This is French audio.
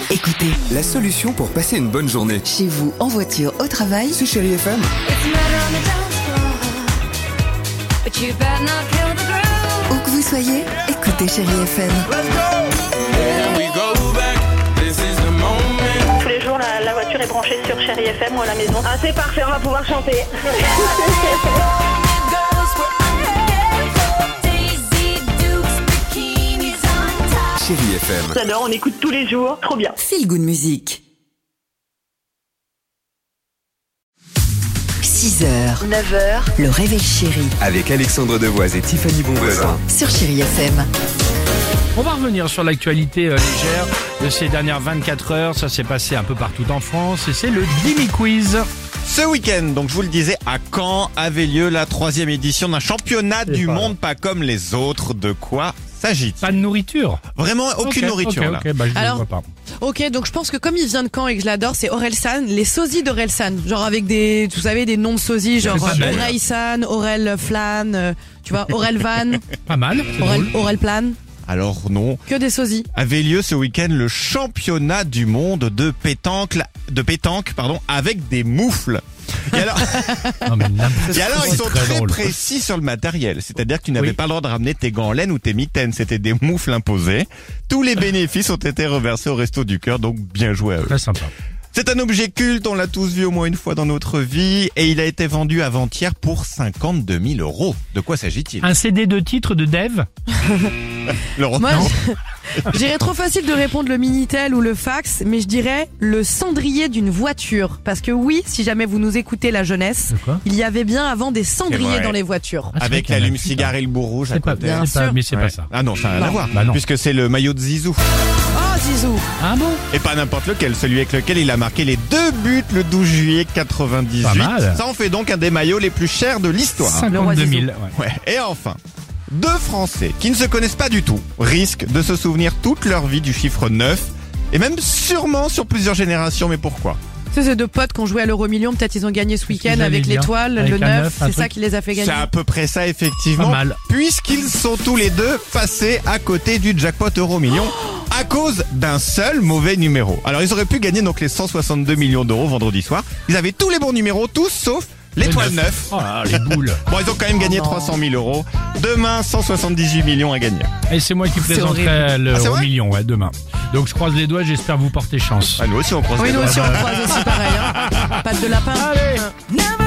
Écoutez, La solution pour passer une bonne journée. chez vous, en voiture, au travail, C'est Chérie FM. où que vous soyez, écoutez Chérie FM. Tous les jours, la voiture est branchée sur Chérie FM ou à la maison. Ah, c'est parfait, on va pouvoir chanter. Chérie FM. J'adore, on écoute tous les jours, trop bien. Feel Good Music. 6h, 9h, le réveil chéri Avec Alexandre Devoise et Tiffany Bonvoisin. sur Chérie FM. On va revenir sur l'actualité légère de ces dernières 24 heures. Ça s'est passé un peu partout en France et c'est le Dimi Quiz. Ce week-end, donc je vous le disais, à Caen avait lieu la 3e édition d'un championnat du monde pas comme les autres. De quoi s'agit-il? Pas de nourriture. Vraiment aucune nourriture là. Ok, bah je ne Alors, vois pas. Ok, donc je pense que comme il vient de Caen et que je l'adore, c'est Orelsan, les sosies d'Orelsan. Genre avec des, vous savez, des noms de sosies, genre pas mal. Orelsan, Aurel Flan, tu vois, Aurel Van, Pas mal, c'est drôle. Aurel Plan, Alors non, que des sosies. avait lieu ce week-end le championnat du monde de pétanque, avec des moufles. Et alors, Non, mais n'importe et alors quoi, ils sont c'est très drôle. précis sur le matériel. C'est-à-dire que tu n'avais Oui. pas le droit de ramener tes gants en laine ou tes mitaines. C'était des moufles imposées. Tous les bénéfices ont été reversés au Resto du Cœur, donc bien joué à eux. Très sympa. C'est un objet culte, on l'a tous vu au moins une fois dans notre vie, et il a été vendu avant-hier pour 52 000 €. De quoi s'agit-il? Un CD de titre de Dev. Laurent, Moi, non. je dirais trop facile de répondre le Minitel ou le fax, mais je dirais le cendrier d'une voiture. Parce que oui, si jamais vous nous écoutez la jeunesse, De quoi il y a bien avant des C'est cendriers vrai. dans les voitures. Ah, c'est vrai Avec qu'il y en a l'allume-cigare et le bout rouge à C'est pas, côté. Bien c'est pas, sûr. mais c'est Ouais. pas ça. Ah non, ça n'a rien à Non. voir. Bah non. Puisque c'est le maillot de Zizou. Oh Zizou. Ah bon? Et pas n'importe lequel, celui avec lequel il a marqué les 2 buts le 12 juillet 98. Pas mal. Ça en fait donc un des maillots les plus chers de l'histoire. 52 000. Ouais. Ouais. Et enfin, 2 Français qui ne se connaissent pas du tout risquent de se souvenir toute leur vie du chiffre 9 et même sûrement sur plusieurs générations. Mais pourquoi? Tu sais, ces deux potes qui ont joué à l'Euro-Million, peut-être ils ont gagné ce que week-end j'allais avec dire. l'étoile, Avec le un 9, neuf, un c'est ça truc. qui les a fait gagner. C'est à peu près ça effectivement. Pas mal. Puisqu'ils sont tous les deux passés à côté du jackpot euro-million à cause d'un seul mauvais numéro. Alors ils auraient pu gagner donc les 162 millions d'euros vendredi soir. Ils avaient tous les bons numéros, tous sauf l'étoile 9. Oh là, les boules. Bon, ils ont quand même gagné 300 000 €. Demain, 178 millions à gagner. Et c'est moi qui présenterai le Ah, c'est au vrai million, ouais, demain. Donc je croise les doigts, j'espère vous porter chance. Ah, nous aussi on croise Oui, les nous doigts. aussi on croise aussi pareil. Hein. Patte de lapin. Allez. Never